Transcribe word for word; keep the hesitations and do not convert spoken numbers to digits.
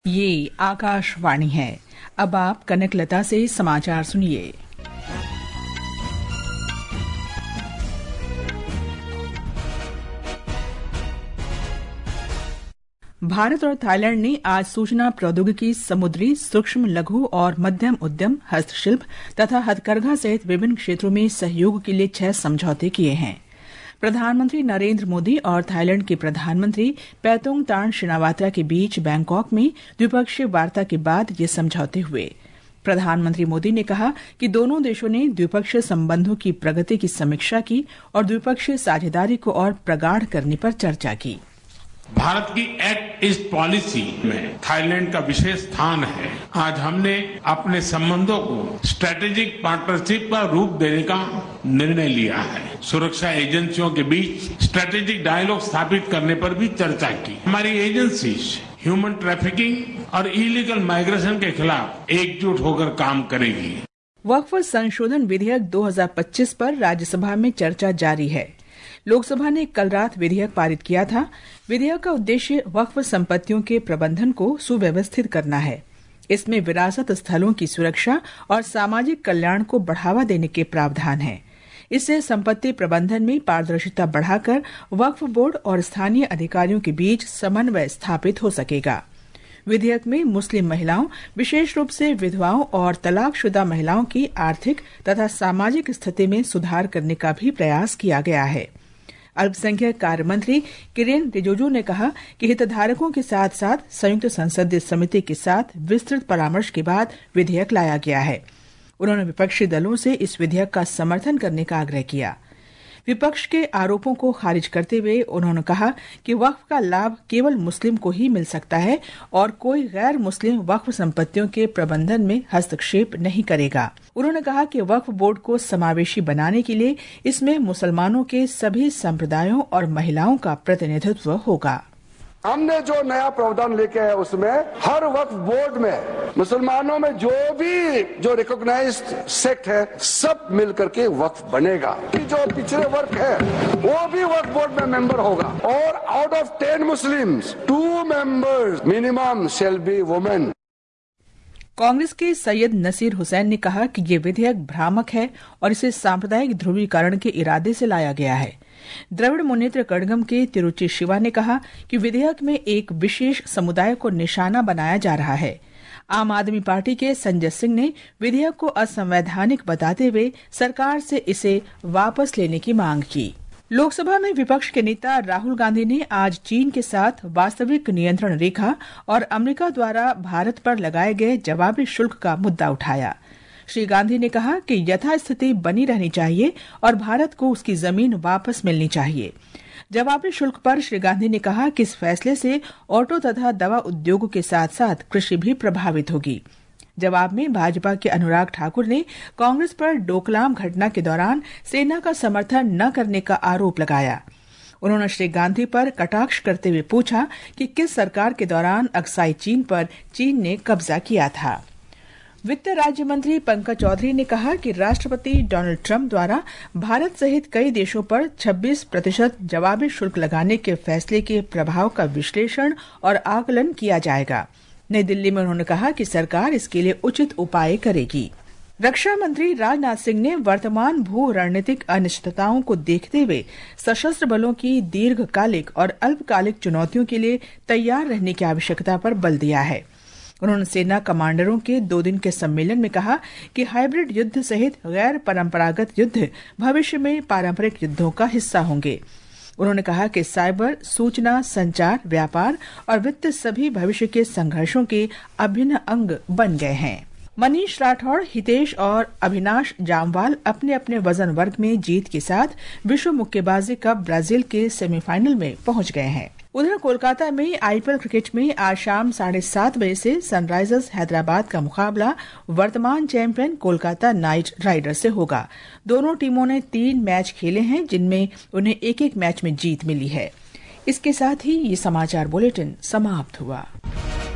ये आकाशवाणी है। अब आप कनकलता से समाचार सुनिए। भारत और थाईलैंड ने आज सूचना प्रौद्योगिकी, समुद्री, सूक्ष्म, लघु और मध्यम उद्यम, हस्तशिल्प तथा हथकरघा सहित विभिन्न क्षेत्रों में सहयोग के लिए छह समझौते किए हैं। प्रधानमंत्री नरेंद्र मोदी और थाईलैंड के प्रधानमंत्री पैतोंग तान शिनावात्रा के बीच बैंकॉक में द्विपक्षीय वार्ता के बाद ये समझौते हुए। प्रधानमंत्री मोदी ने कहा कि दोनों देशों ने द्विपक्षीय संबंधों की प्रगति की समीक्षा की और द्विपक्षीय साझेदारी को और प्रगाढ़ करने पर चर्चा की। भारत की एक्ट ईस्ट पॉलिसी में थाईलैंड का विशेष स्थान है। आज हमने अपने संबंधों को स्ट्रेटेजिक पार्टनरशिप का रूप देने का निर्णय लिया है। सुरक्षा एजेंसियों के बीच स्ट्रेटेजिक डायलॉग स्थापित करने पर भी चर्चा की। हमारी एजेंसीज ह्यूमन ट्रैफिकिंग और इलीगल माइग्रेशन के खिलाफ एकजुट होकर काम करेगी। वक्फ संशोधन विधेयक दो हज़ार पच्चीस पर राज्यसभा में चर्चा जारी है। लोकसभा ने कल रात विधेयक पारित किया था। विधेयक का उद्देश्य वक्फ संपत्तियों के प्रबंधन को सुव्यवस्थित करना है। इसमें विरासत स्थलों की सुरक्षा और सामाजिक कल्याण को बढ़ावा देने के प्रावधान हैं। इससे संपत्ति प्रबंधन में पारदर्शिता बढ़ाकर वक्फ बोर्ड और स्थानीय अधिकारियों के बीच समन्वय स्थापित हो सकेगा। विधेयक में मुस्लिम महिलाओं, विशेष रूप से विधवाओं और तलाकशुदा महिलाओं की आर्थिक तथा सामाजिक स्थिति में सुधार करने का भी प्रयास किया गया है। अल्पसंख्यक कार्य मंत्री किरेन रिजिजू ने कहा कि हितधारकों के साथ साथ संयुक्त संसदीय समिति के साथ विस्तृत परामर्श के बाद विधेयक लाया गया है। उन्होंने विपक्षी दलों से इस विधेयक का समर्थन करने का आग्रह किया। विपक्ष के आरोपों को खारिज करते हुए उन्होंने कहा कि वक्फ का लाभ केवल मुस्लिम को ही मिल सकता है और कोई गैर मुस्लिम वक्फ संपत्तियों के प्रबंधन में हस्तक्षेप नहीं करेगा। उन्होंने कहा कि वक्फ बोर्ड को समावेशी बनाने के लिए इसमें मुसलमानों के सभी संप्रदायों और महिलाओं का प्रतिनिधित्व होगा। हमने जो नया प्रावधान लेके आया उसमें हर वक्फ बोर्ड में मुसलमानों में जो भी जो रिकॉग्नाइज्ड सेक्ट है सब मिलकर के वक्फ बनेगा। जो पिछड़े वर्ग है वो भी वक्फ बोर्ड में मेंबर होगा और out of ten Muslims two members minimum shall be women. Congress के सैयद नसीर हुसैन ने कहा कि ये विधेयक भ्रामक है और इसे सांप्रदायिक ध्रुवीकरण के इरादे से लाया गया है। द्रविड़ मुन्नेत्र कड़गम के तिरुचि शिवा ने कहा कि विधेयक में एक विशेष समुदाय को निशाना बनाया जा रहा है। आम आदमी पार्टी के संजय सिंह ने विधेयक को असंवैधानिक बताते हुए सरकार से इसे वापस लेने की मांग की। लोकसभा में विपक्ष के नेता राहुल गांधी ने आज चीन के साथ वास्तविक नियंत्रण रेखा और अमेरिका द्वारा भारत पर लगाए गए जवाबी शुल्क का मुद्दा उठाया। श्री गांधी ने कहा कि यथास्थिति बनी रहनी चाहिए और भारत को उसकी जमीन वापस मिलनी चाहिए। जवाबी शुल्क पर श्री गांधी ने कहा कि इस फैसले से ऑटो तथा दवा उद्योगों के साथ साथ कृषि भी प्रभावित होगी। जवाब में भाजपा के अनुराग ठाकुर ने कांग्रेस पर डोकलाम घटना के दौरान सेना का समर्थन न करने का आरोप लगाया। उन्होंने श्री गांधी पर कटाक्ष करते हुए पूछा कि किस सरकार के दौरान अक्साई चीन पर चीन ने कब्जा किया था। वित्त राज्य मंत्री पंकज चौधरी ने कहा कि राष्ट्रपति डोनाल्ड ट्रंप द्वारा भारत सहित कई देशों पर छब्बीस प्रतिशत जवाबी शुल्क लगाने के फैसले के प्रभाव का विश्लेषण और आकलन किया जाएगा। नई दिल्ली में उन्होंने कहा कि सरकार इसके लिए उचित उपाय करेगी। रक्षा मंत्री राजनाथ सिंह ने वर्तमान भू रणनीतिक अनिश्चितताओं को देखते हुए सशस्त्र बलों की दीर्घकालिक और अल्पकालिक चुनौतियों के लिए तैयार रहने की आवश्यकता पर बल दिया है। उन्होंने सेना कमांडरों के दो दिन के सम्मेलन में कहा कि हाइब्रिड युद्ध सहित गैर परंपरागत युद्ध भविष्य में पारंपरिक युद्धों का हिस्सा होंगे। उन्होंने कहा कि साइबर, सूचना, संचार, व्यापार और वित्त सभी भविष्य के संघर्षों के अभिन्न अंग बन गए हैं। मनीष राठौड़, हितेश और अभिनाश जामवाल अपने अपने वजन वर्ग में जीत के साथ विश्व मुक्केबाजी कप ब्राजील के सेमीफाइनल में पहुंच गए हैं। उधर कोलकाता में आईपीएल क्रिकेट में आज शाम साढ़े सात बजे से सनराइजर्स हैदराबाद का मुकाबला वर्तमान चैंपियन कोलकाता नाइट राइडर्स से होगा। दोनों टीमों ने तीन मैच खेले हैं जिनमें उन्हें एक एक मैच में जीत मिली है। इसके साथ ही ये समाचार बुलेटिन समाप्त हुआ।